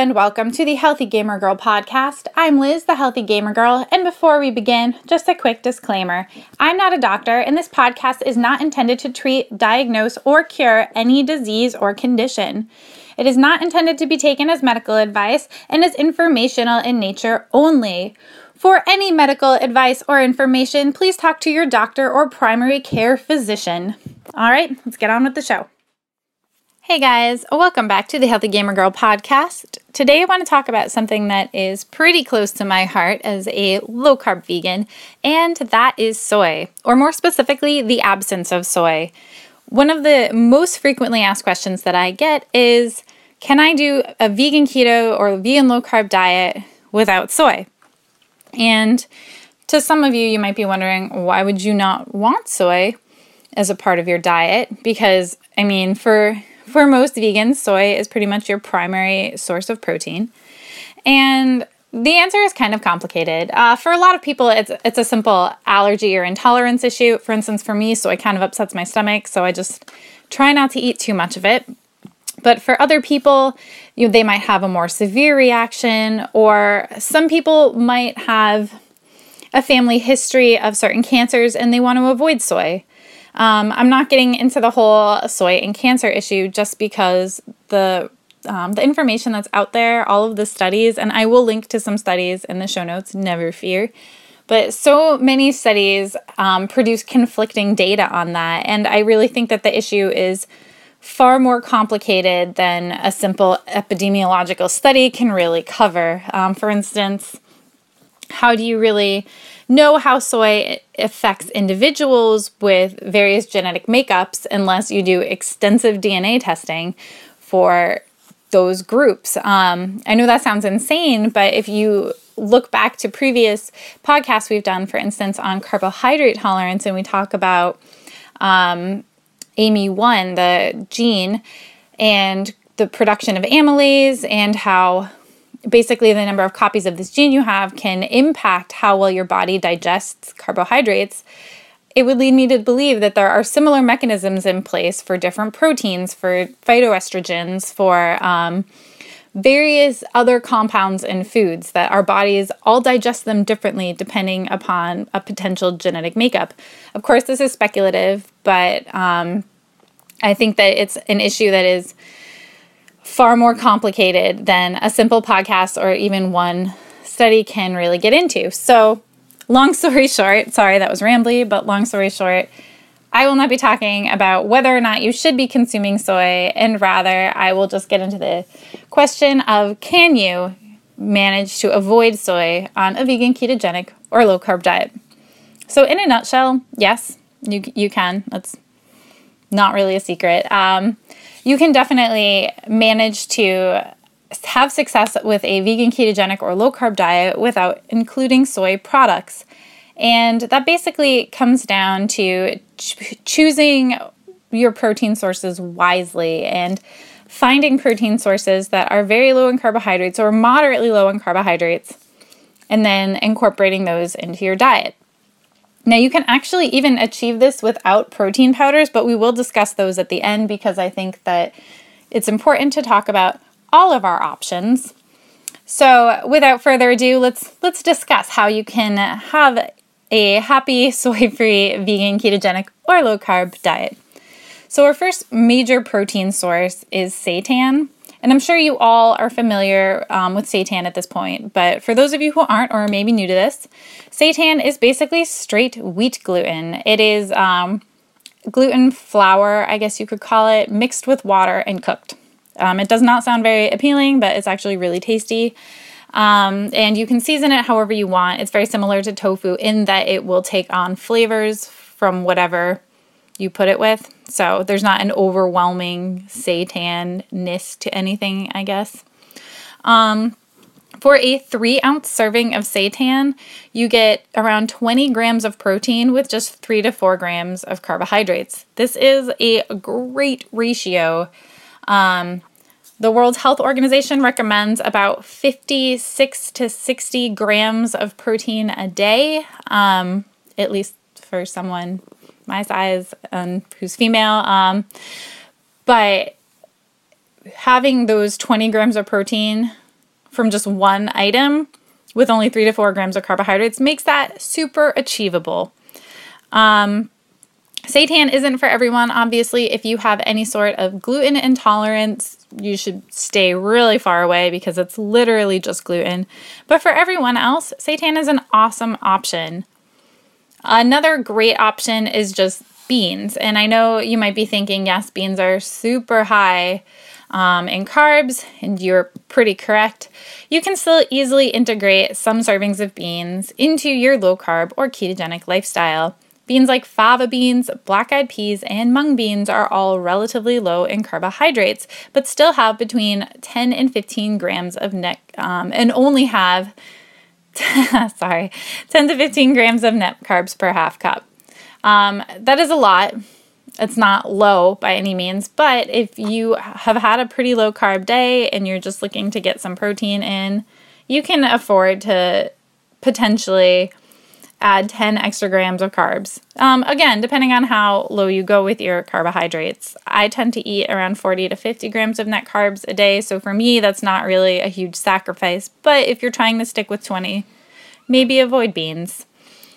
and welcome to the Healthy Gamer Girl podcast. I'm Liz, the Healthy Gamer Girl, and before we begin, just a quick disclaimer. I'm not a doctor, and this podcast is not intended to treat, diagnose, or cure any disease or condition. It is not intended to be taken as medical advice and is informational in nature only. For any medical advice or information, please talk to your doctor or primary care physician. All right, let's get on with the show. Hey guys, welcome back to the Healthy Gamer Girl podcast. Today I want to talk about something that is pretty close to my heart as a low-carb vegan, and that is soy, or more specifically, the absence of soy. One of the most frequently asked questions that I get is, can I do a vegan keto or vegan low-carb diet without soy? And to some of you, you might be wondering, why would you not want soy as a part of your diet? Because, for most vegans, soy is pretty much your primary source of protein. And the answer is kind of complicated. For a lot of people, it's a simple allergy or intolerance issue. For instance, for me, soy kind of upsets my stomach, so I just try not to eat too much of it. But for other people, they might have a more severe reaction, or some people might have a family history of certain cancers and they want to avoid soy. I'm not getting into the whole soy and cancer issue just because the information that's out there, all of the studies, and I will link to some studies in the show notes, never fear. But so many studies produce conflicting data on that, and I really think that the issue is far more complicated than a simple epidemiological study can really cover. For instance, how do you really know how soy affects individuals with various genetic makeups unless you do extensive DNA testing for those groups? I know that sounds insane, but if you look back to previous podcasts we've done, for instance, on carbohydrate tolerance, and we talk about AME1, the gene, and the production of amylase, and how basically the number of copies of this gene you have can impact how well your body digests carbohydrates, it would lead me to believe that there are similar mechanisms in place for different proteins, for phytoestrogens, for various other compounds in foods, that our bodies all digest them differently depending upon a potential genetic makeup. Of course, this is speculative, but I think that it's an issue that is far more complicated than a simple podcast or even one study can really get into. So, long story short, sorry that was rambly, but long story short, I will not be talking about whether or not you should be consuming soy, and rather I will just get into the question of, can you manage to avoid soy on a vegan, ketogenic, or low-carb diet? So in a nutshell, yes, you can. That's not really a secret. You can definitely manage to have success with a vegan, ketogenic, or low-carb diet without including soy products. And that basically comes down to choosing your protein sources wisely and finding protein sources that are very low in carbohydrates or moderately low in carbohydrates, and then incorporating those into your diet. Now, you can actually even achieve this without protein powders, but we will discuss those at the end because I think that it's important to talk about all of our options. So, without further ado, let's discuss how you can have a happy, soy-free, vegan, ketogenic, or low-carb diet. So, our first major protein source is seitan. And I'm sure you all are familiar with seitan at this point, but for those of you who aren't or maybe new to this, seitan is basically straight wheat gluten. It is gluten flour, I guess you could call it, mixed with water and cooked. It does not sound very appealing, but it's actually really tasty. And you can season it however you want. It's very similar to tofu in that it will take on flavors from whatever you put it with. So there's not an overwhelming seitan-ness to anything, I guess. For a 3-ounce serving of seitan, you get around 20 grams of protein with just 3 to 4 grams of carbohydrates. This is a great ratio. The World Health Organization recommends about 56 to 60 grams of protein a day, at least for someone my size and who's female. But having those 20 grams of protein from just one item with only 3 to 4 grams of carbohydrates makes that super achievable. Seitan isn't for everyone, obviously. If you have any sort of gluten intolerance, you should stay really far away because it's literally just gluten. But for everyone else, seitan is an awesome option. Another great option is just beans. And I know you might be thinking, yes, beans are super high in carbs, and you're pretty correct. You can still easily integrate some servings of beans into your low carb or ketogenic lifestyle. Beans like fava beans, black-eyed peas, and mung beans are all relatively low in carbohydrates, but still have between 10 and 15 grams of net, and only have 10 to 15 grams of net carbs per half cup. That is a lot. It's not low by any means, but if you have had a pretty low carb day and you're just looking to get some protein in, you can afford to potentially add 10 extra grams of carbs. Again, depending on how low you go with your carbohydrates. I tend to eat around 40 to 50 grams of net carbs a day, so for me, that's not really a huge sacrifice. But if you're trying to stick with 20, maybe avoid beans.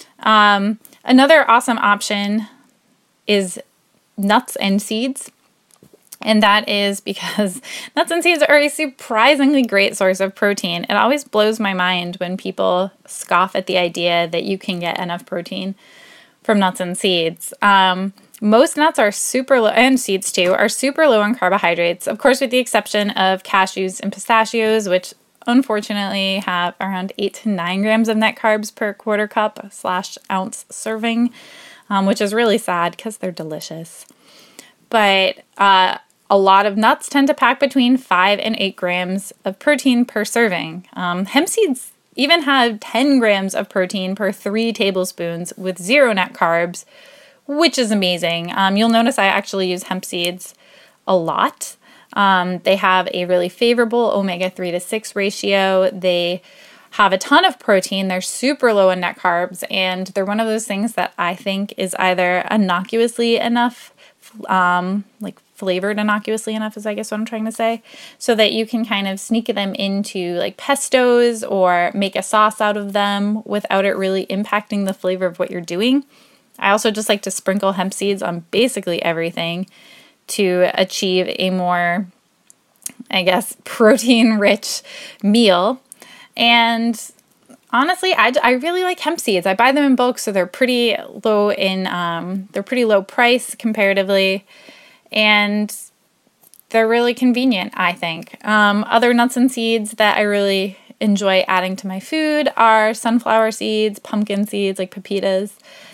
Another awesome option is nuts and seeds. And that is because nuts and seeds are a surprisingly great source of protein. It always blows my mind when people scoff at the idea that you can get enough protein from nuts and seeds. Most nuts are super low, and seeds too, are super low in carbohydrates, of course, with the exception of cashews and pistachios, which unfortunately have around 8 to 9 grams of net carbs per quarter cup / ounce serving, which is really sad because they're delicious. But a lot of nuts tend to pack between 5 and 8 grams of protein per serving. Hemp seeds even have 10 grams of protein per 3 tablespoons with 0 net carbs, which is amazing. You'll notice I actually use hemp seeds a lot. They have a really favorable omega-3 to 6 ratio. They have a ton of protein. They're super low in net carbs, and they're one of those things that I think is either innocuously enough, like flavored innocuously enough is I guess what I'm trying to say, so that you can kind of sneak them into like pestos or make a sauce out of them without it really impacting the flavor of what you're doing. I also just like to sprinkle hemp seeds on basically everything to achieve a more, I guess, protein-rich meal. And honestly, I really like hemp seeds. I buy them in bulk, so they're pretty low in they're pretty low price comparatively, and they're really convenient, I think. Other nuts and seeds that I really enjoy adding to my food are sunflower seeds, pumpkin seeds like pepitas,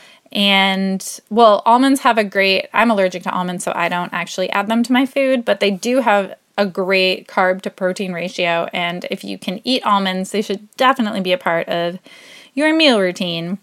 and well, almonds have a great. I'm allergic to almonds, so I don't actually add them to my food, but they do have a great carb to protein ratio, and if you can eat almonds, they should definitely be a part of your meal routine.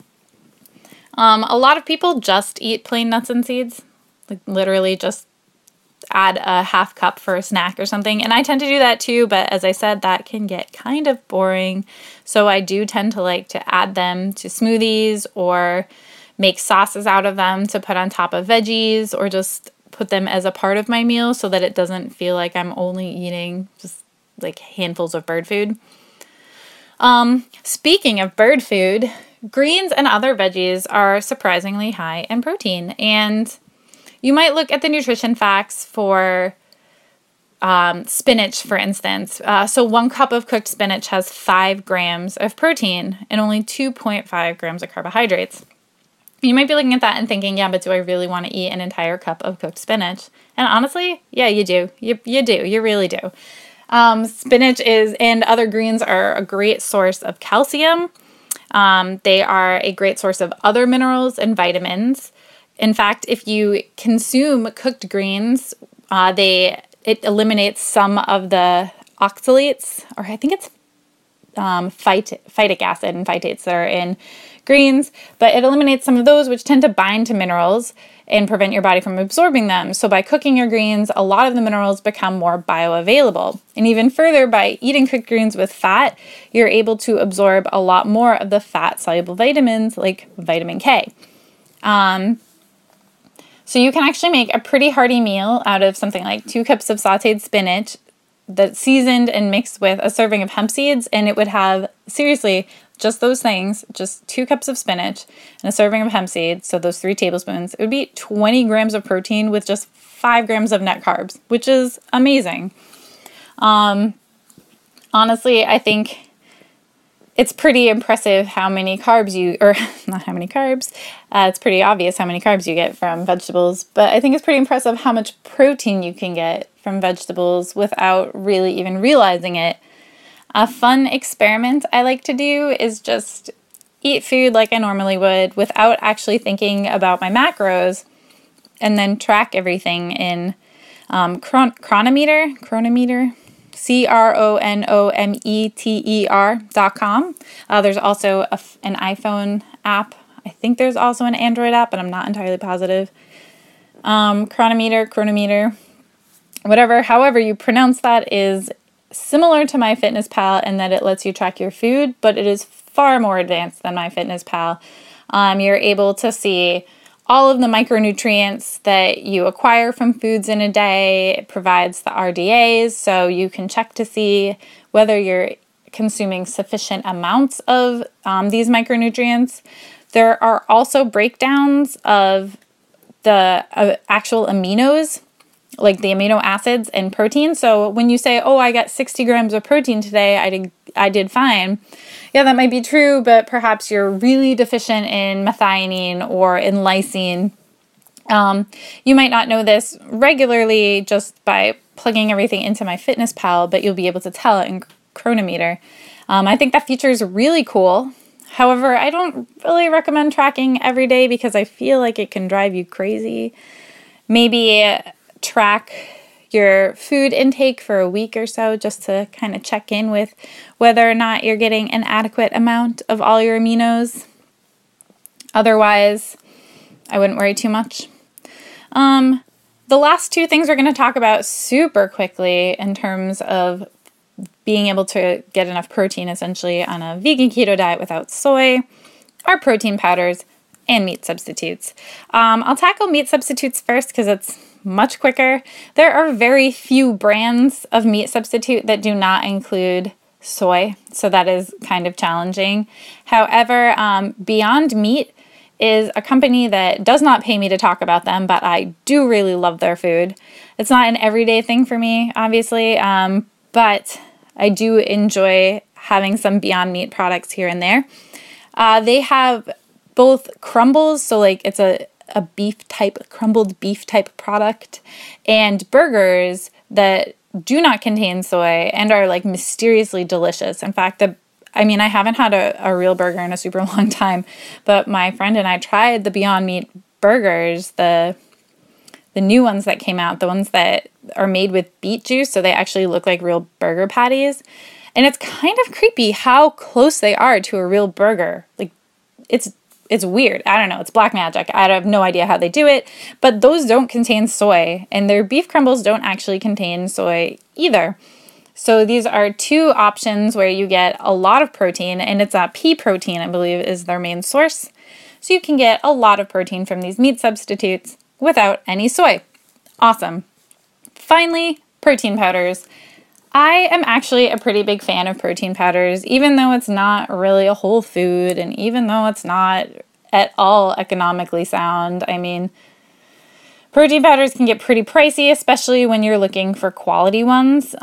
A lot of people just eat plain nuts and seeds, like literally just add a half cup for a snack or something, and I tend to do that too, but as I said, that can get kind of boring, so I do tend to like to add them to smoothies or make sauces out of them to put on top of veggies, or just put them as a part of my meal so that it doesn't feel like I'm only eating just like handfuls of bird food. Speaking of bird food, greens and other veggies are surprisingly high in protein, and you might look at the nutrition facts for spinach, for instance. So 1 cup of cooked spinach has 5 grams of protein and only 2.5 grams of carbohydrates. You might be looking at that and thinking, yeah, but do I really want to eat an entire cup of cooked spinach? And honestly, yeah, you do. You do. You really do. Spinach and other greens are a great source of calcium. They are a great source of other minerals and vitamins. In fact, if you consume cooked greens, it eliminates some of the oxalates, or I think it's phytic acid and phytates that are in greens, but it eliminates some of those which tend to bind to minerals and prevent your body from absorbing them. So by cooking your greens, a lot of the minerals become more bioavailable. And even further, by eating cooked greens with fat, you're able to absorb a lot more of the fat-soluble vitamins like vitamin K. So you can actually make a pretty hearty meal out of something like 2 cups of sauteed spinach that's seasoned and mixed with a serving of hemp seeds, and it would have, seriously, just those things, just 2 cups of spinach and a serving of hemp seeds, so those 3 tablespoons, it would be 20 grams of protein with just 5 grams of net carbs, which is amazing. Honestly, I think it's pretty impressive how many carbs not how many carbs, it's pretty obvious how many carbs you get from vegetables, but I think it's pretty impressive how much protein you can get from vegetables without really even realizing it. A fun experiment I like to do is just eat food like I normally would without actually thinking about my macros, and then track everything in Cronometer, Cronometer.com. There's also an iPhone app. I think there's also an Android app, but I'm not entirely positive. Cronometer, however you pronounce that, is similar to MyFitnessPal in that it lets you track your food, but it is far more advanced than MyFitnessPal. You're able to see all of the micronutrients that you acquire from foods in a day. It provides the RDAs, so you can check to see whether you're consuming sufficient amounts of these micronutrients. There are also breakdowns of the actual aminos, like the amino acids and protein. So when you say, oh, I got 60 grams of protein today, I did fine. Yeah, that might be true, but perhaps you're really deficient in methionine or in lysine. You might not know this regularly just by plugging everything into MyFitnessPal, but you'll be able to tell it in Cronometer. I think that feature is really cool. However, I don't really recommend tracking every day because I feel like it can drive you crazy. Maybe track your food intake for a week or so just to kind of check in with whether or not you're getting an adequate amount of all your aminos. Otherwise, I wouldn't worry too much. The last 2 things we're going to talk about super quickly in terms of being able to get enough protein essentially on a vegan keto diet without soy are protein powders and meat substitutes. I'll tackle meat substitutes first because it's much quicker. There are very few brands of meat substitute that do not include soy, so that is kind of challenging. However, Beyond Meat is a company that does not pay me to talk about them, but I do really love their food. It's not an everyday thing for me, obviously, but I do enjoy having some Beyond Meat products here and there. They have both crumbles, so like it's a crumbled beef type product, and burgers that do not contain soy and are like mysteriously delicious. In fact, I haven't had a real burger in a super long time, but my friend and I tried the Beyond Meat burgers, the new ones that came out, the ones that are made with beet juice, so they actually look like real burger patties. And it's kind of creepy how close they are to a real burger. Like, it's weird. I don't know. It's black magic. I have no idea how they do it, but those don't contain soy, and their beef crumbles don't actually contain soy either. So these are 2 options where you get a lot of protein, and it's pea protein, I believe, is their main source. So you can get a lot of protein from these meat substitutes without any soy. Awesome. Finally, protein powders. I am actually a pretty big fan of protein powders, even though it's not really a whole food and even though it's not at all economically sound. I mean, protein powders can get pretty pricey, especially when you're looking for quality ones.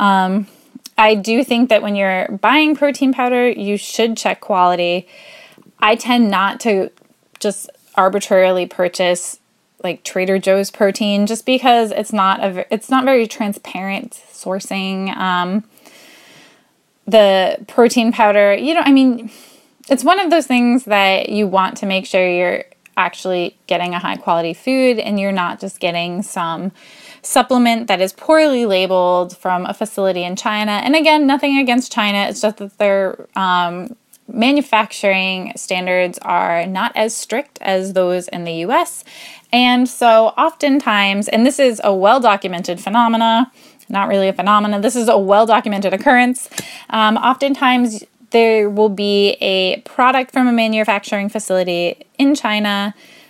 I do think that when you're buying protein powder, you should check quality. I tend not to just arbitrarily purchase like Trader Joe's protein just because it's not very transparent sourcing. The protein powder, it's one of those things that you want to make sure you're actually getting a high quality food and you're not just getting some supplement that is poorly labeled from a facility in China. And again, nothing against China. It's just that their manufacturing standards are not as strict as those in the US. And so oftentimes, and this is a well-documented phenomena, not really a phenomena, this is a well-documented occurrence. Oftentimes there will be a product from a manufacturing facility in China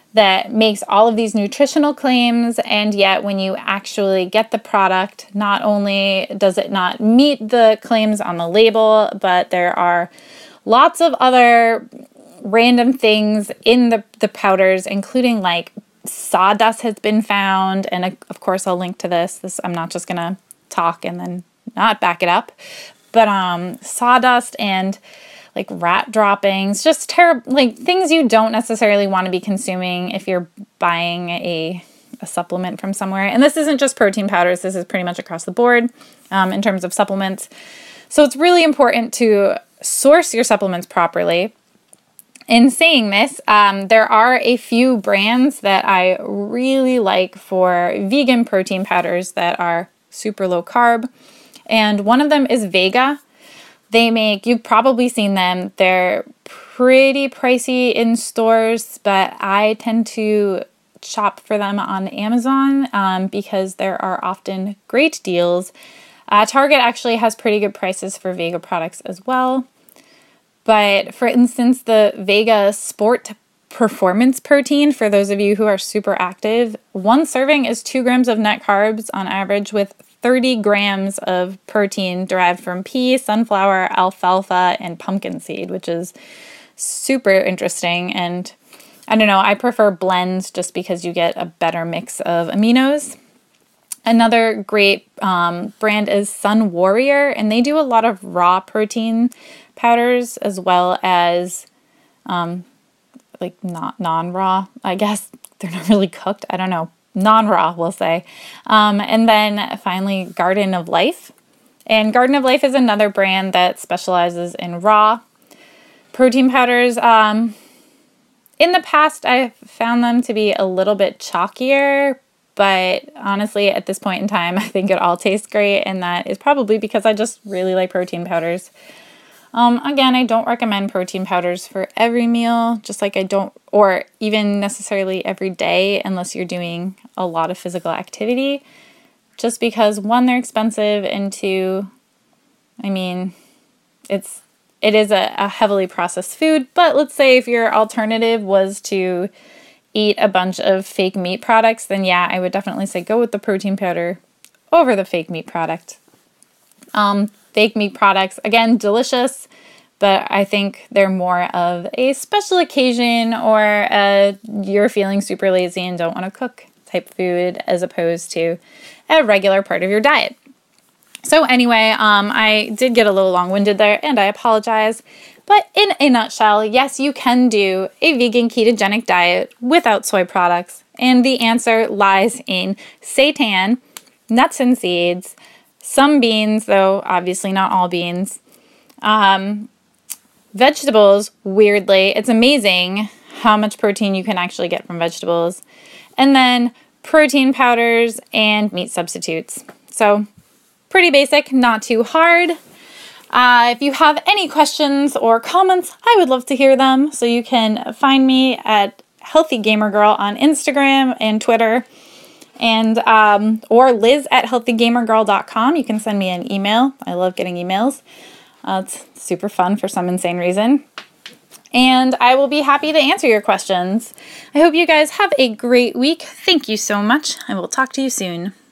that makes all of these nutritional claims, and yet when you actually get the product, not only does it not meet the claims on the label, but there are lots of other random things in the powders, including like sawdust has been found, and of course I'll link to this. I'm not just gonna talk and then not back it up, but sawdust and like rat droppings, just terrible, like things you don't necessarily want to be consuming if you're buying a supplement from somewhere. And this isn't just protein powders, this is pretty much across the board in terms of supplements. So it's really important to source your supplements properly. In saying this, there are a few brands that I really like for vegan protein powders that are super low carb. And one of them is Vega. You've probably seen them. They're pretty pricey in stores, but I tend to shop for them on Amazon because there are often great deals. Target actually has pretty good prices for Vega products as well. But for instance, the Vega Sport Performance Protein, for those of you who are super active, one serving is 2 grams of net carbs on average, with 30 grams of protein derived from pea, sunflower, alfalfa, and pumpkin seed, which is super interesting. And I don't know, I prefer blends just because you get a better mix of aminos. Another great brand is Sun Warrior, and they do a lot of raw protein powders as well as like not non-raw, I guess. They're not really cooked. I don't know. Non-raw, we'll say. And then finally, Garden of Life. And Garden of Life is another brand that specializes in raw protein powders. In the past, I've found them to be a little bit chalkier, but honestly, at this point in time, I think it all tastes great, and that is probably because I just really like protein powders. Again, I don't recommend protein powders for every meal, just like I don't, or even necessarily every day unless you're doing a lot of physical activity, just because one, they're expensive, and two, I mean, it is a heavily processed food. But let's say if your alternative was to eat a bunch of fake meat products, then yeah, I would definitely say go with the protein powder over the fake meat product. Fake meat products, again, delicious, but I think they're more of a special occasion or you're feeling super lazy and don't want to cook type food as opposed to a regular part of your diet. So anyway, I did get a little long-winded there, and I apologize. But in a nutshell, yes, you can do a vegan ketogenic diet without soy products, and the answer lies in seitan, nuts and seeds, some beans, though obviously not all beans. Vegetables, weirdly, it's amazing how much protein you can actually get from vegetables. And then protein powders and meat substitutes. So pretty basic, not too hard. If you have any questions or comments, I would love to hear them. So you can find me at Healthy Gamer Girl on Instagram and Twitter. And or Liz at healthygamergirl.com. You can send me an email. I love getting emails. It's super fun for some insane reason. And I will be happy to answer your questions. I hope you guys have a great week. Thank you so much. I will talk to you soon.